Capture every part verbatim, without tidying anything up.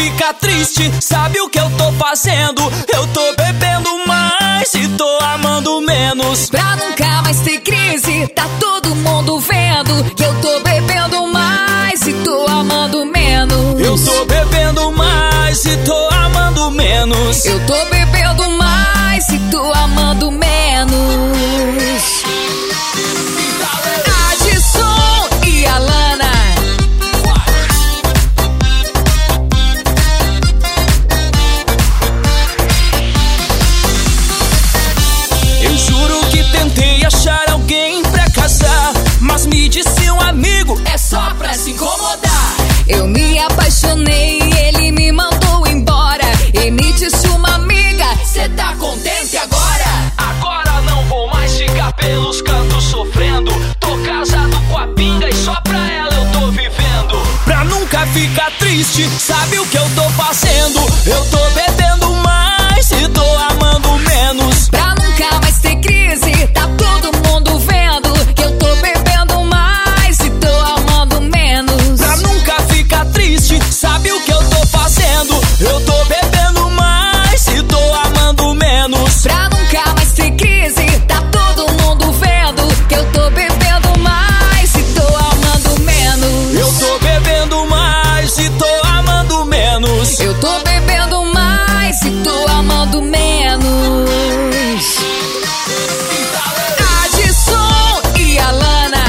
fica triste, sabe o que eu tô fazendo? Eu tô bebendo mais e tô amando menos. Pra nunca mais ter crise, tá todo mundo vendo que eu tô bebendo mais e tô amando menos. Eu tô bebendo mais e tô amando menos. Eu tô bebendo mais e tô amando menos. Adson e Alana. Eu juro que tentei achar alguém pra casar, mas me disse um amigo, é só pra se incomodar. Eu me apaixonei e ele me mandou embora. E me disse uma amiga, cê tá contente agora? Agora não vou mais ficar pelos cantos sofrendo. Tô casado com a pinga e só pra ela eu tô vivendo. Pra nunca ficar triste, sabe o que eu tô fazendo? Eu tô bebendo mais e tô amando menos. Pra nunca mais ter crise, tá todo mundo vendo que eu tô bebendo mais e tô amando menos. Pra nunca ficar triste, sabe o que eu tô fazendo? Eu tô bebendo mais e tô amando menos. Pra nunca mais ter crise, tá todo mundo vendo que eu tô bebendo mais e tô amando menos. Eu tô bebendo mais e tô amando menos. Eu tô bebendo mais e tô amando menos. Adson e Alana.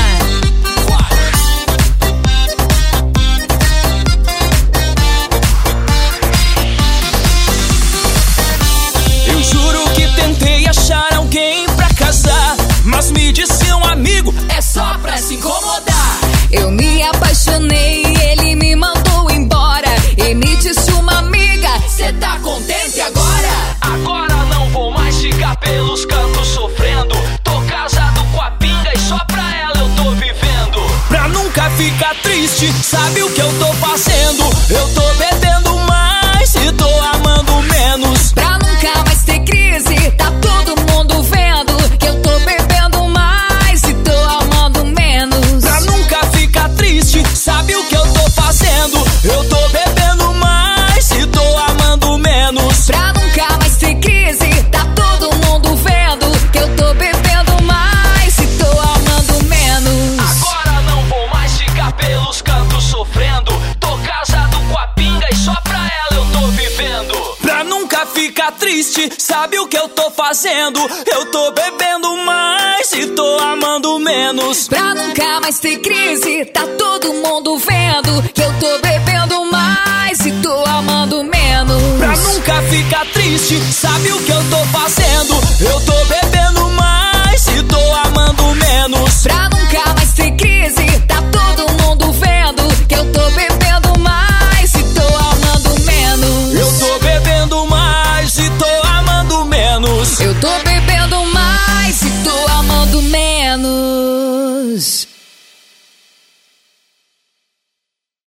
Eu juro que tentei achar alguém pra casar, mas me disse um amigo, é só pra se incomodar. Eu me apaixonei e ele me mandou embora. E me disse uma amiga, cê tá contente agora? Agora não vou mais ficar pelos cantos sofrendo. Tô casado com a pinga e só pra ela eu tô vivendo. Pra nunca ficar triste, sabe o que eu tô fazendo? Eu tô bebendo mais e tô amando menos. Pra nunca mais ter crise, tá todo mundo vendo que eu tô bebendo mais e tô amando menos. Pra nunca ficar triste, sabe o que eu tô fazendo? Eu tô bebendo mais e tô amando menos. Pra nunca mais ter crise, tá todo mundo vendo que eu tô bebendo mais e tô amando menos. Agora não vou mais ficar pelos cantos sofrendo. Tô casado com a pinga e só pra ela eu tô vivendo. Pra nunca ficar triste, sabe o que eu tô fazendo? Eu tô bebendo mais e tô amando menos. Pra nunca mais ter crise, tá todo mundo vendo que eu tô bebendo mais e tô amando menos. Pra nunca ficar triste, sabe